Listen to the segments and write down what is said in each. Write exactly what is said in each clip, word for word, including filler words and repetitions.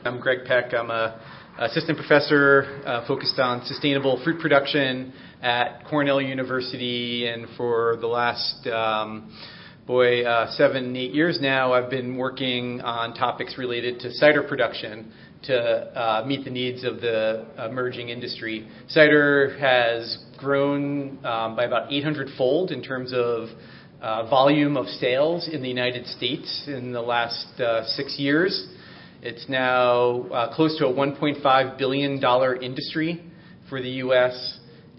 I'm Greg Peck. I'm a assistant professor uh, focused on sustainable fruit production at Cornell University, and for the last um, boy uh, seven, eight years now, I've been working on topics related to cider production to uh, meet the needs of the emerging industry. Cider has grown um, by about eight hundred fold in terms of uh, volume of sales in the United States in the last uh, six years. It's now uh, close to a one point five billion dollars industry for the U S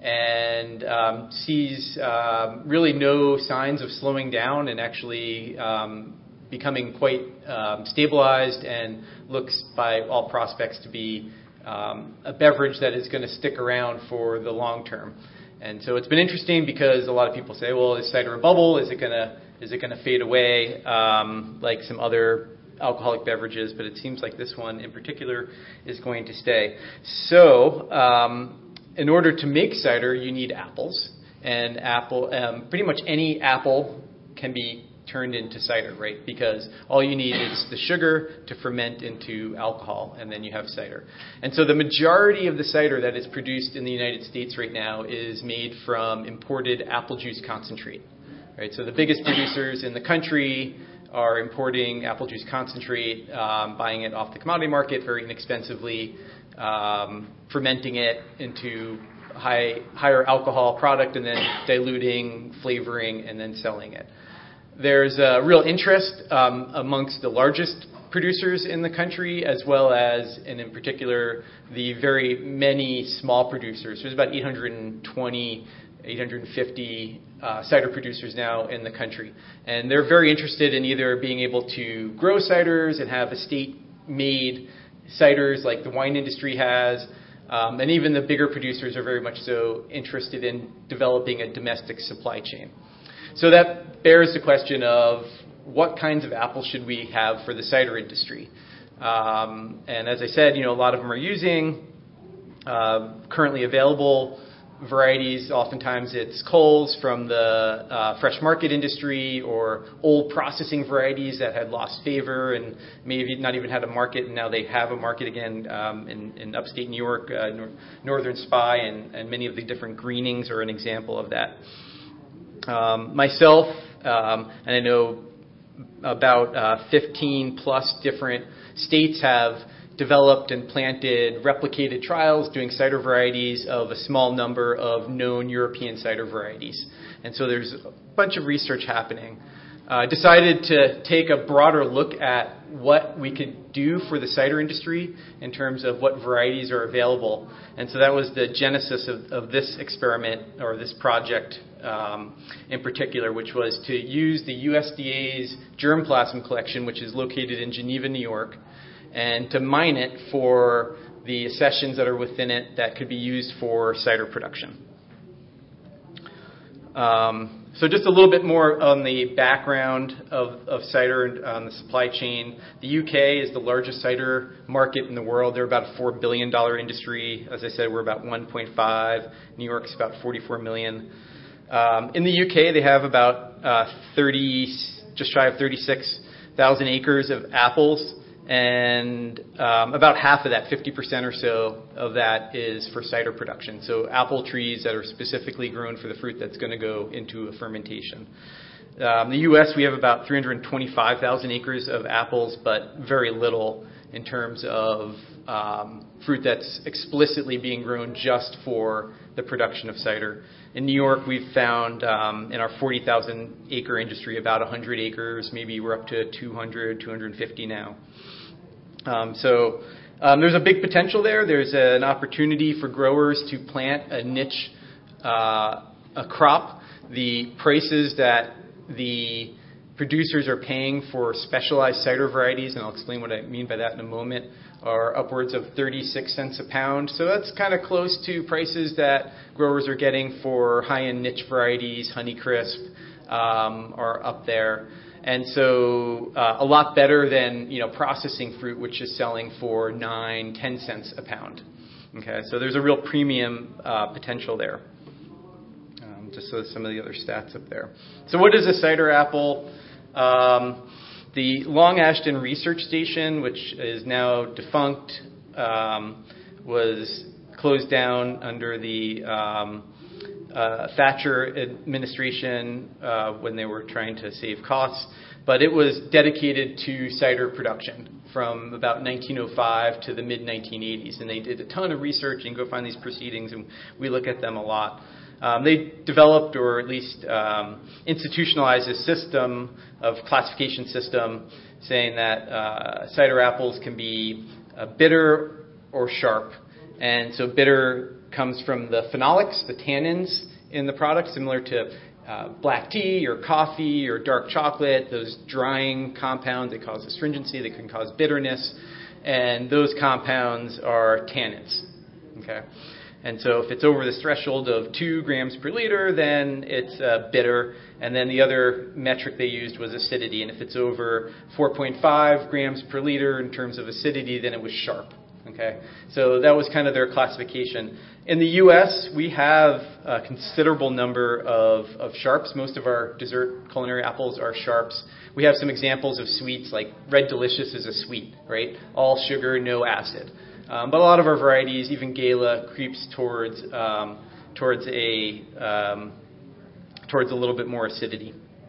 and um, sees um, really no signs of slowing down and actually um, becoming quite um, stabilized, and looks by all prospects to be um, a beverage that is going to stick around for the long term. And so it's been interesting because a lot of people say, well, is cider a bubble? Is it going to is it going to fade away um, like some other alcoholic beverages? But it seems like this one in particular is going to stay. So um, in order to make cider, you need apples, and apple um, pretty much any apple can be turned into cider, right? Because all you need is the sugar to ferment into alcohol, and then you have cider. And so the majority of the cider that is produced in the United States right now is made from imported apple juice concentrate, right? So the biggest producers in the country are importing apple juice concentrate, um, buying it off the commodity market very inexpensively, um, fermenting it into high, higher alcohol product, and then diluting, flavoring, and then selling it. There's a real interest um, amongst the largest producers in the country, as well as, and in particular, the very many small producers. There's about eight hundred twenty, eight hundred fifty uh, cider producers now in the country. And they're very interested in either being able to grow ciders and have estate-made ciders like the wine industry has, um, and even the bigger producers are very much so interested in developing a domestic supply chain. So that bears the question of what kinds of apples should we have for the cider industry. Um, and as I said, you know, a lot of them are using uh, currently available varieties. Oftentimes it's culls from the uh, fresh market industry, or old processing varieties that had lost favor and maybe not even had a market, and now they have a market again um, in, in upstate New York, uh, nor- Northern Spy, and, and many of the different greenings are an example of that. Um, myself, um, and I know about uh, fifteen plus different states have developed and planted replicated trials doing cider varieties of a small number of known European cider varieties. And so there's a bunch of research happening. I uh, decided to take a broader look at what we could do for the cider industry in terms of what varieties are available. And so that was the genesis of, of this experiment, or this project um, in particular, which was to use the U S D A's germplasm collection, which is located in Geneva, New York, and to mine it for the accessions that are within it that could be used for cider production. Um, so just a little bit more on the background of, of cider and on the supply chain. The U K is the largest cider market in the world. They're about a four billion dollars industry. As I said, we're about one point five. New York's about forty-four million. Um, in the U K, they have about uh, thirty, just shy of thirty-six thousand acres of apples. And um, about half of that, fifty percent or so of that, is for cider production. So apple trees that are specifically grown for the fruit that's going to go into a fermentation. Um, the U S, we have about three hundred twenty-five thousand acres of apples, but very little in terms of um, fruit that's explicitly being grown just for the production of cider. In New York, we've found um, in our forty thousand acre industry about one hundred acres. Maybe we're up to two hundred, two hundred fifty now. Um, so um, there's a big potential there. There's a, an opportunity for growers to plant a niche uh, a crop. The prices that the producers are paying for specialized cider varieties, and I'll explain what I mean by that in a moment, are upwards of thirty-six cents a pound. So that's kind of close to prices that growers are getting for high-end niche varieties. Honeycrisp um, are up there. And so uh, a lot better than, you know, processing fruit, which is selling for nine, ten cents a pound. Okay, so there's a real premium uh, potential there. Um, just so some of the other stats up there. So what is a cider apple? Um, the Long Ashton Research Station, which is now defunct, um, was closed down under the um, uh, Thatcher administration uh, when they were trying to save costs. But it was dedicated to cider production from about nineteen oh five to the mid nineteen eighties. And they did a ton of research. You can go find these proceedings, and we look at them a lot. Um, they developed, or at least um, institutionalized, a system of classification system saying that uh, cider apples can be uh, bitter or sharp. And so bitter comes from the phenolics, the tannins in the product, similar to uh, black tea or coffee or dark chocolate, those drying compounds. They cause astringency, they can cause bitterness, and those compounds are tannins. Okay. And so if it's over this threshold of two grams per liter, then it's uh, bitter. And then the other metric they used was acidity. And if it's over four point five grams per liter in terms of acidity, then it was sharp. Okay, so that was kind of their classification. In the U S, we have a considerable number of, of sharps. Most of our dessert culinary apples are sharps. We have some examples of sweets, like Red Delicious is a sweet, right? All sugar, no acid. Um, but a lot of our varieties, even Gala, creeps towards um, towards a um, towards a little bit more acidity.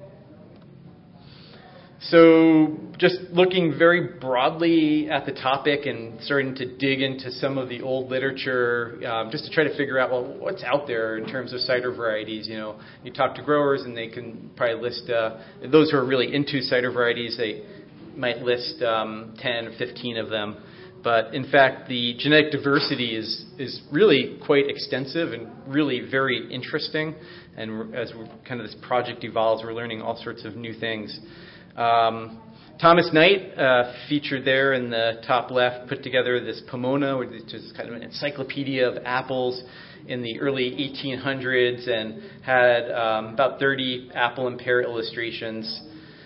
So just looking very broadly at the topic and starting to dig into some of the old literature, um, just to try to figure out, well, what's out there in terms of cider varieties. You know, you talk to growers and they can probably list, uh, those who are really into cider varieties, they might list um, ten, fifteen of them. But in fact, the genetic diversity is is really quite extensive and really very interesting. And as we're, kind of this project evolves, we're learning all sorts of new things. Um, Thomas Knight, uh, featured there in the top left, put together this Pomona, which is kind of an encyclopedia of apples in the early eighteen hundreds, and had um, about thirty apple and pear illustrations.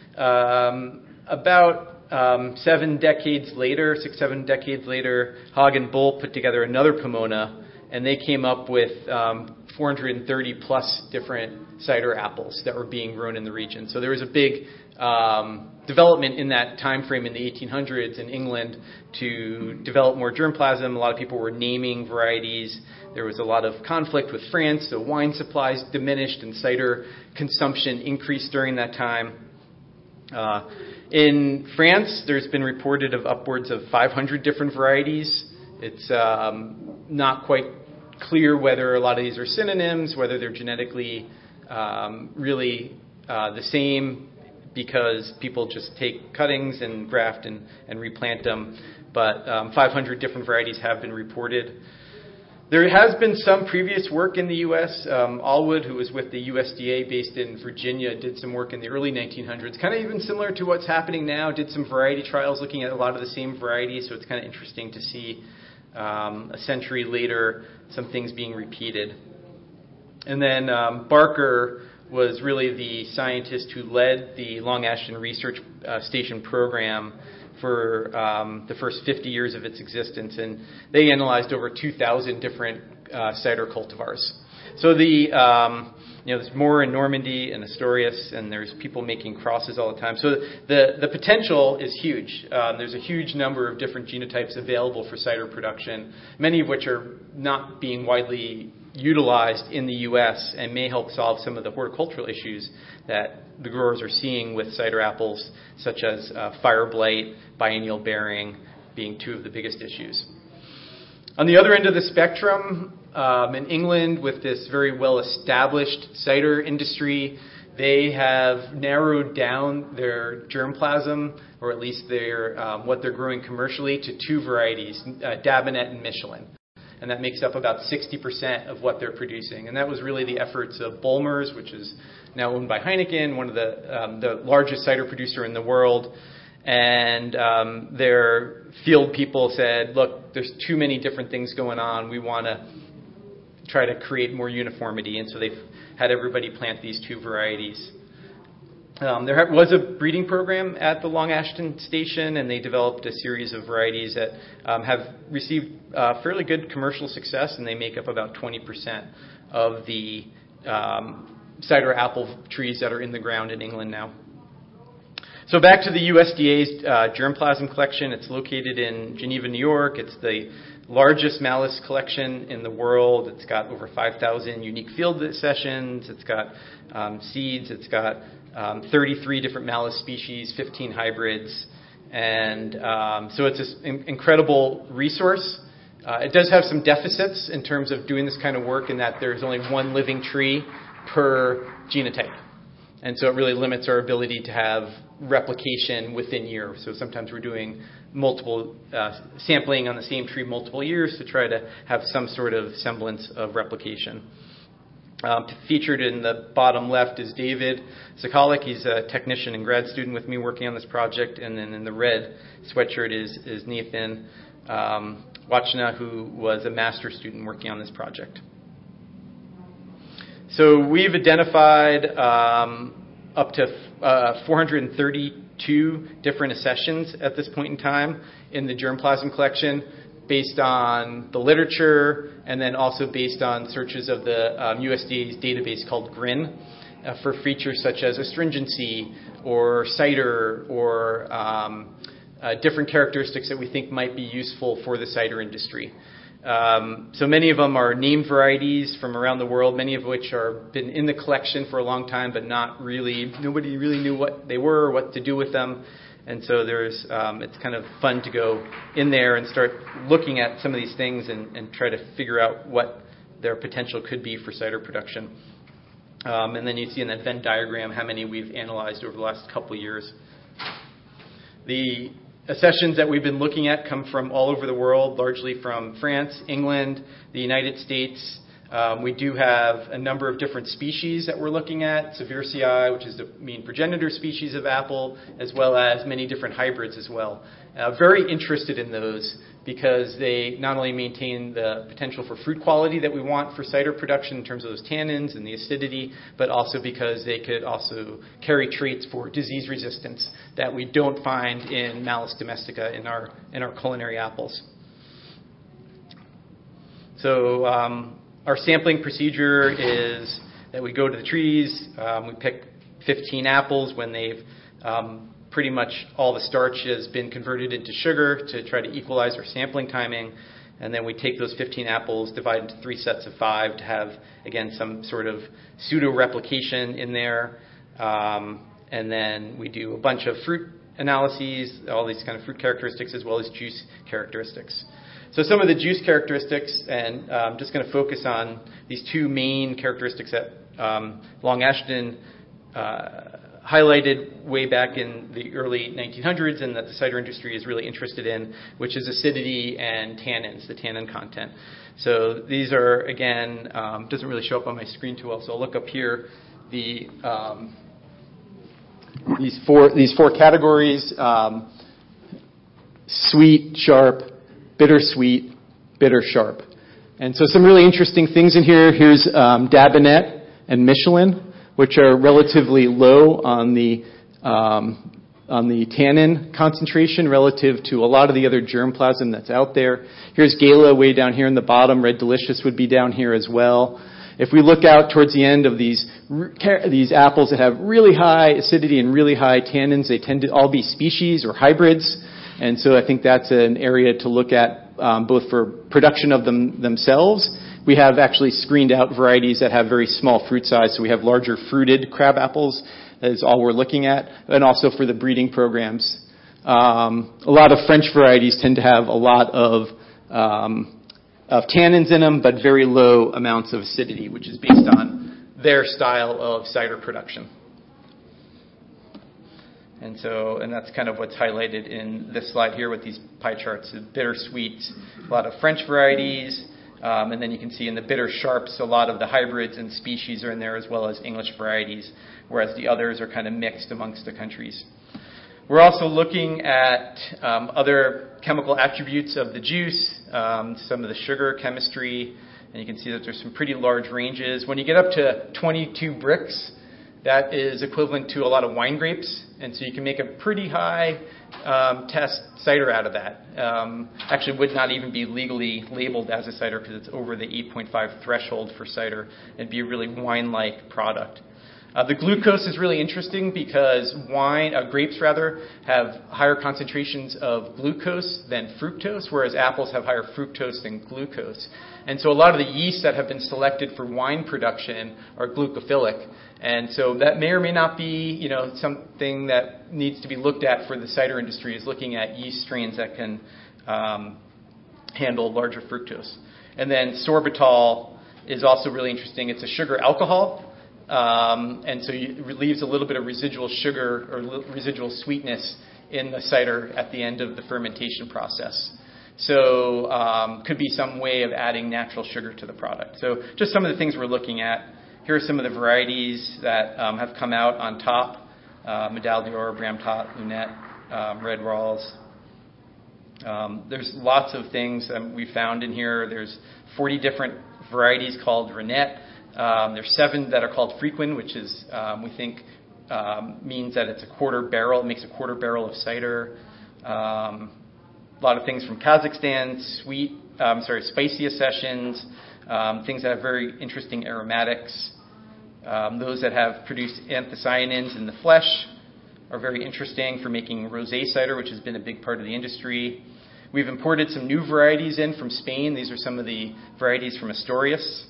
Um, about um, seven decades later, six, seven decades later, Hogg and Bull put together another Pomona, and they came up with um, four hundred thirty plus different cider apples that were being grown in the region. So there was a big um, development in that time frame in the eighteen hundreds in England to develop more germplasm. A lot of people were naming varieties. There was a lot of conflict with France, so wine supplies diminished and cider consumption increased during that time. Uh, in France, there's been reported of upwards of five hundred different varieties. It's um, not quite clear whether a lot of these are synonyms, whether they're genetically um, really uh, the same, because people just take cuttings and graft and, and replant them. But um, five hundred different varieties have been reported. There has been some previous work in the U S. Um, Allwood, who was with the U S D A based in Virginia, did some work in the early nineteen hundreds, kind of even similar to what's happening now, did some variety trials looking at a lot of the same varieties. So it's kind of interesting to see um, a century later some things being repeated. And then um, Barker was really the scientist who led the Long Ashton Research uh, Station program for um, the first fifty years of its existence, and they analyzed over two thousand different uh, cider cultivars. So the um, you know there's more in Normandy and Asturias, and there's people making crosses all the time. So the the potential is huge. Um, there's a huge number of different genotypes available for cider production, many of which are not being widely utilized in the U S and may help solve some of the horticultural issues that the growers are seeing with cider apples, such as uh, fire blight, biennial bearing being two of the biggest issues. On the other end of the spectrum, um, in England, with this very well-established cider industry, they have narrowed down their germplasm, or at least their um, what they're growing commercially, to two varieties, uh, Dabinet and Michelin. And that makes up about sixty percent of what they're producing. And that was really the efforts of Bulmers, which is now owned by Heineken, one of the um, the largest cider producer in the world. And um, their field people said, look, there's too many different things going on. We want to try to create more uniformity. And so they've had everybody plant these two varieties. Um, there was a breeding program at the Long Ashton Station, and they developed a series of varieties that um, have received uh, fairly good commercial success, and they make up about twenty percent of the um, cider apple trees that are in the ground in England now. So back to the U S D A's uh, germplasm collection. It's located in Geneva, New York. It's the largest malice collection in the world. It's got over five thousand unique field sessions. It's got um, seeds. It's got um, thirty-three different malice species, fifteen hybrids. And um, so it's an incredible resource. Uh, it does have some deficits in terms of doing this kind of work in that there's only one living tree per genotype. And so it really limits our ability to have replication within year. So sometimes we're doing multiple uh, sampling on the same tree multiple years to try to have some sort of semblance of replication. Um, featured in the bottom left is David Zakalik. He's a technician and grad student with me working on this project. And then in the red sweatshirt is, is Nathan um, Wachna, who was a master's student working on this project. So we've identified um, up to uh, four hundred thirty-two different accessions at this point in time in the germplasm collection, based on the literature and then also based on searches of the um, U S D A's database called GRIN uh, for features such as astringency or cider or um, uh, different characteristics that we think might be useful for the cider industry. Um, so many of them are named varieties from around the world, many of which are been in the collection for a long time, but not really, nobody really knew what they were or what to do with them. And so there's, um, it's kind of fun to go in there and start looking at some of these things and, and try to figure out what their potential could be for cider production. Um, and then you see in that Venn diagram how many we've analyzed over the last couple of years. The accessions that we've been looking at come from all over the world, largely from France, England, the United States. Um, we do have a number of different species that we're looking at, Seversii, which is the main progenitor species of apple, as well as many different hybrids as well. Uh, very interested in those because they not only maintain the potential for fruit quality that we want for cider production in terms of those tannins and the acidity, but also because they could also carry traits for disease resistance that we don't find in Malus domestica in our in our culinary apples. So um, our sampling procedure is that we go to the trees, um, we pick fifteen apples when they've um, pretty much all the starch has been converted into sugar to try to equalize our sampling timing. And then we take those fifteen apples, divide into three sets of five to have, again, some sort of pseudo-replication in there. Um, and then we do a bunch of fruit analyses, all these kind of fruit characteristics, as well as juice characteristics. So some of the juice characteristics, and I'm just going to focus on these two main characteristics that um, Long Ashton uh, highlighted way back in the early nineteen hundreds and that the cider industry is really interested in, which is acidity and tannins, the tannin content. So these are, again, um, doesn't really show up on my screen too well, so I'll look up here. The um, these four these four categories, um, sweet, sharp, bittersweet, bitter, sharp. And so some really interesting things in here. Here's um, Dabinet and Michelin, which are relatively low on the um, on the tannin concentration relative to a lot of the other germplasm that's out there. Here's Gala way down here in the bottom. Red Delicious would be down here as well. If we look out towards the end of these these apples that have really high acidity and really high tannins, they tend to all be species or hybrids. And so I think that's an area to look at um, both for production of them themselves. We have actually screened out varieties that have very small fruit size, so we have larger fruited crab apples. That is all we're looking at, and also for the breeding programs. Um, a lot of French varieties tend to have a lot of, um, of tannins in them, but very low amounts of acidity, which is based on their style of cider production. And so, and that's kind of what's highlighted in this slide here with these pie charts. Bittersweet, a lot of French varieties. Um, and then you can see in the bitter sharps, a lot of the hybrids and species are in there, as well as English varieties, whereas the others are kind of mixed amongst the countries. We're also looking at um, other chemical attributes of the juice, um, some of the sugar chemistry, and you can see that there's some pretty large ranges. When you get up to twenty-two bricks, that is equivalent to a lot of wine grapes, and so you can make a pretty high um, test cider out of that. Um, actually would not even be legally labeled as a cider because it's over the eight point five threshold for cider. It'd be a really wine-like product. Uh, the glucose is really interesting because wine, uh, grapes rather, have higher concentrations of glucose than fructose, whereas apples have higher fructose than glucose. And so a lot of the yeasts that have been selected for wine production are glucophilic. And so that may or may not be, you know, something that needs to be looked at for the cider industry, is looking at yeast strains that can um, handle larger fructose. And then sorbitol is also really interesting. It's a sugar alcohol. Um, and so it relieves a little bit of residual sugar or li- residual sweetness in the cider at the end of the fermentation process. So um, could be some way of adding natural sugar to the product. So just some of the things we're looking at. Here are some of the varieties that um, have come out on top. Uh, Medal d'Or, Bramtot, Lunette, um, Red Rawls. Um, there's lots of things um, we found in here. There's forty different varieties called Renette. Um, there's seven that are called Frequin, which is, um, we think, um, means that it's a quarter barrel. It makes a quarter barrel of cider. Um, a lot of things from Kazakhstan, sweet, um, sorry, spicy accessions, um, things that have very interesting aromatics. Um, those that have produced anthocyanins in the flesh are very interesting for making rosé cider, which has been a big part of the industry. We've imported some new varieties in from Spain. These are some of the varieties from Asturias.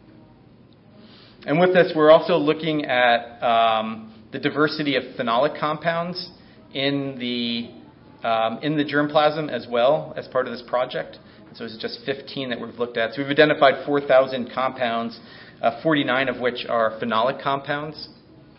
And with this, we're also looking at um, the diversity of phenolic compounds in the um, in the germplasm as well as part of this project. And so it's just fifteen that we've looked at. So we've identified four thousand compounds, uh, forty-nine of which are phenolic compounds.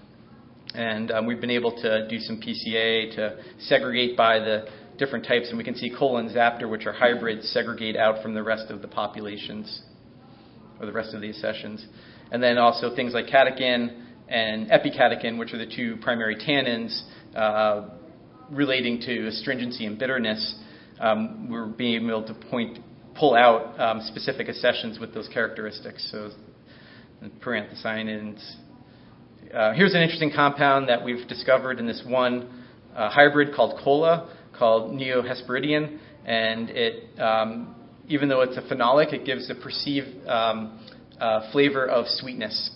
And um, we've been able to do some P C A to segregate by the different types. And we can see Cola and Zaptor, which are hybrids, segregate out from the rest of the populations or the rest of the accessions. And then also things like catechin and epicatechin, which are the two primary tannins uh, relating to astringency and bitterness. Um, we're being able to point, pull out um, specific accessions with those characteristics. So peranthocyanins. Uh, here's an interesting compound that we've discovered in this one uh, hybrid called Cola, called Neohesperidion. And it, um, even though it's a phenolic, it gives a perceived um, Uh, flavor of sweetness.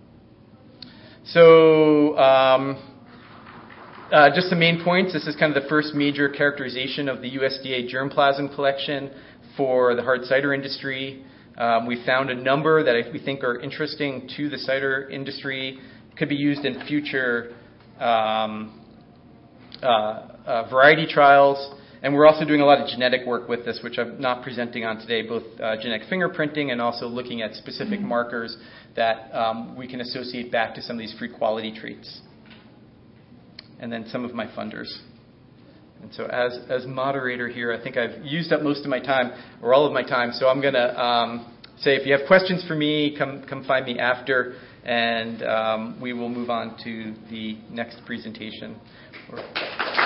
So um, uh, just the main points. This is kind of the first major characterization of the U S D A germplasm collection for the hard cider industry. Um, we found a number that we think are interesting to the cider industry, could be used in future um, uh, uh, variety trials. And we're also doing a lot of genetic work with this, which I'm not presenting on today, both uh, genetic fingerprinting and also looking at specific mm-hmm. markers that um, we can associate back to some of these fruit quality traits. And then some of my funders. And so as as moderator here, I think I've used up most of my time, or all of my time, so I'm going to um, say if you have questions for me, come, come find me after, and um, we will move on to the next presentation. Or,